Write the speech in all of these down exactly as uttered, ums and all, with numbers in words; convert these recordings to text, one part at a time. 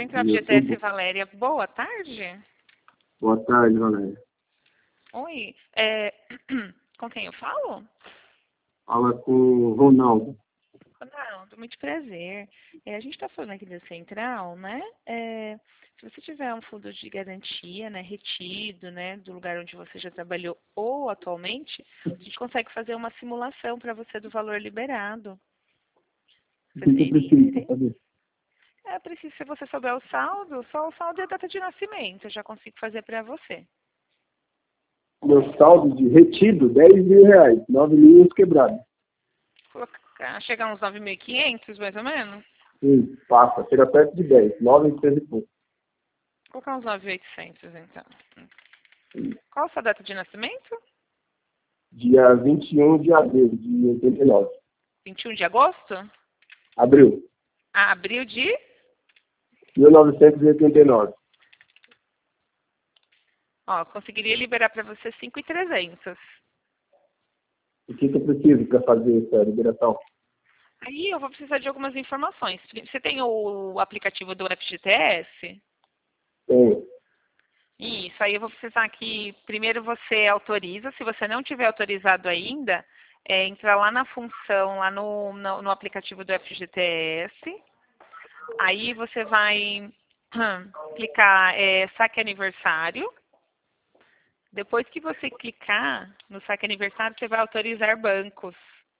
Central E F G eu T sou S bom. Valéria, boa tarde. Boa tarde, Valéria. Oi, é... com quem eu falo? Fala com o Ronaldo. Ronaldo, muito prazer. É, a gente está falando aqui da Central, né? É, se você tiver um fundo de garantia, né, retido, né, do lugar onde você já trabalhou ou atualmente, a gente consegue fazer uma simulação para você do valor liberado. O Você que, que eu teria preciso para interesse? saber? É preciso, se você souber o saldo, só o saldo e a data de nascimento, eu já consigo fazer para você. Meu saldo de retido, dez mil reais. nove mil quebrados. Colocar, chegar uns nove mil e quinhentos, mais ou menos? Sim, passa. Chega perto de dez. nove e pouco. Vou colocar uns nove mil e oitocentos, então. Qual a sua data de nascimento? Dia vinte e um de abril de oitenta e nove. vinte e um de agosto? Abril. Ah, abril de... mil novecentos e oitenta e nove. Ó, conseguiria liberar para você cinco mil e trezentos. O que, que eu preciso para fazer essa liberação? Aí eu vou precisar de algumas informações. Você tem o aplicativo do F G T S? Tenho. Isso, aí eu vou precisar que primeiro você autoriza. Se você não tiver autorizado ainda, é, entra lá na função, lá no, no, no aplicativo do F G T S. Aí você vai hum, clicar é, saque aniversário. Depois que você clicar no saque aniversário, você vai autorizar bancos.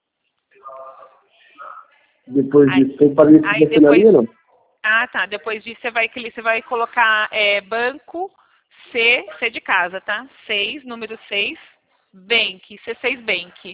Depois Aí, disso, tem que fazer isso aí você na depois, linha, não? ah, tá. Depois disso você vai, cli- você vai colocar é, banco C, C de casa, tá? seis, número seis, Bank, C seis Bank.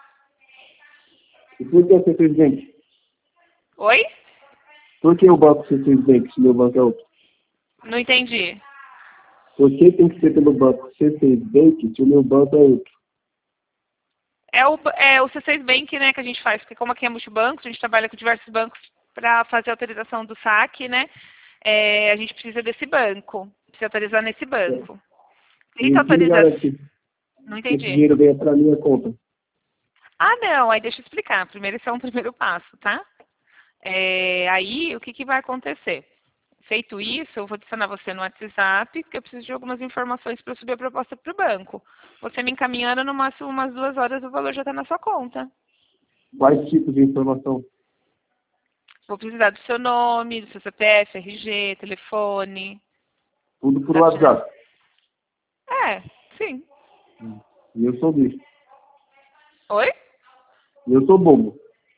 E por que o C seis Bank? Oi? Por que o banco C seis Bank, se meu banco é outro? Não entendi. Por que tem que ser pelo banco C seis Bank, se o meu banco é outro? É o, é o C seis Bank, né, que a gente faz, porque como aqui é multibanco, a gente trabalha com diversos bancos para fazer a autorização do saque, né? É, a gente precisa desse banco, precisa autorizar nesse banco. E Feita a o que me autorização. garante Não que esse entendi. dinheiro venha para minha conta? Ah, não, aí deixa eu explicar. Primeiro, esse é um primeiro passo, tá? É, aí, o que, que vai acontecer? Feito isso, eu vou adicionar você no WhatsApp, porque eu preciso de algumas informações para subir a proposta para o banco. Você me encaminhando, no máximo umas duas horas, o valor já está na sua conta. Quais tipos de informação? Vou precisar do seu nome, do seu C P F, R G, telefone, Tudo por data de nascimento. WhatsApp. É, sim. E eu sou bicho. Oi? E eu sou bobo.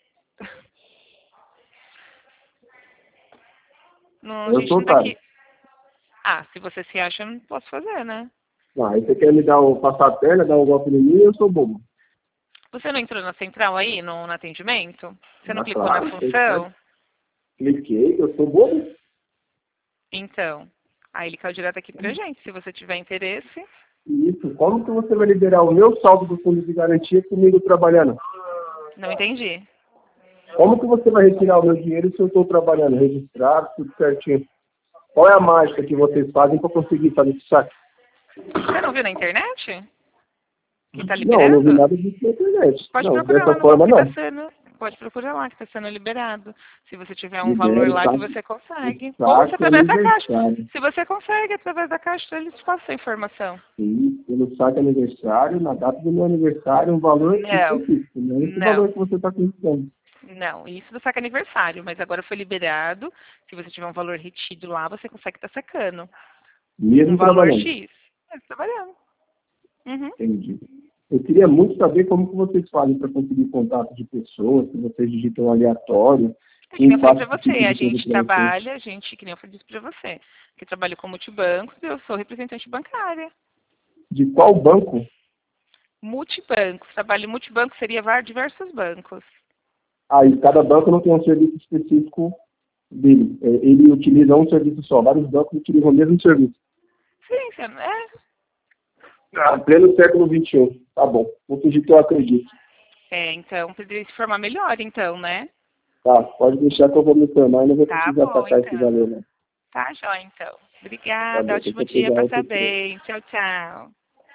Não, a Eu gente sou não tá otário. aqui. Ah, se você se acha, eu não posso fazer, né? Ah, aí você quer me dar o passar a perna, dar um golpe em mim, eu sou bobo. Você não entrou na central aí, no, no atendimento? Você não Ah, clicou na claro, tem que ser. função? Cliquei, eu sou bobo. Então, aí ele caiu direto aqui pra gente. Se você tiver interesse. Isso, como que você vai liberar o meu saldo do fundo de garantia comigo trabalhando? Não entendi. Como que você vai retirar o meu dinheiro se eu estou trabalhando, registrado, tudo certinho? Qual é a mágica que vocês fazem para conseguir fazer esse saque? Você não viu na internet? Que tá Não, eu não vi liberado? nada disso na internet. Pode Não, procurar lá dessa no banco forma que tá não. sendo. Pode procurar lá que tá sendo liberado. Se você tiver um valor Libera o lá que saque, você consegue. o Ou se saque através da caixa. aniversário. Se você consegue, através da caixa, eles te passam a informação. Sim, pelo saque aniversário, na data do meu aniversário, um valor Não, específico, não é esse não, valor que você está acreditando. não. Isso do saque aniversário, mas agora foi liberado. Se você tiver um valor retido lá, você consegue estar sacando. Um Mesmo valor trabalhando. X. É, trabalhando. Uhum. Entendi. Eu queria muito saber como que vocês fazem para conseguir contato de pessoas, se vocês digitam aleatório, É que nem quem eu falei faz pra esse você, tipo a de coisa gente para vocês. trabalha, a gente, que nem eu falei isso pra você, que trabalho com multibancos, eu sou representante bancária. De qual banco? Multibancos, trabalho em multibanco seria var- diversos bancos. Aí, cada banco não tem um serviço específico dele. É, ele utiliza um serviço só. Vários bancos utilizam o mesmo serviço. Sim, você não é? Ah, pleno século vinte e um. Tá bom. Vou fingir que eu acredito. É, então, poderia se formar melhor, então, né? Tá, pode deixar que eu vou me formar e não vou Tá precisar bom, sacar esse então. valor, né? Tá, jóia, então. Tá Obrigada, bom, tem ótimo que dia, pegar passa outro trecho. bem. Tchau, tchau.